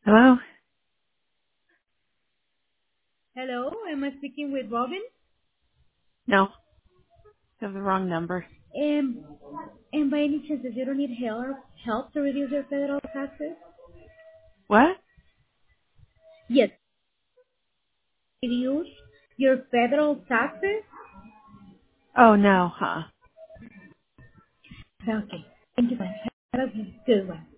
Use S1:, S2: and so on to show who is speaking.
S1: Hello?
S2: Hello, am I speaking with Robin?
S1: No, you have the wrong number.
S2: Um, and by any chance, you don't need help to reduce your federal taxes?
S1: What?
S2: Yes, reduce your federal taxes?
S1: Oh, no, huh?
S2: Okay, thank you, man. Have a good one.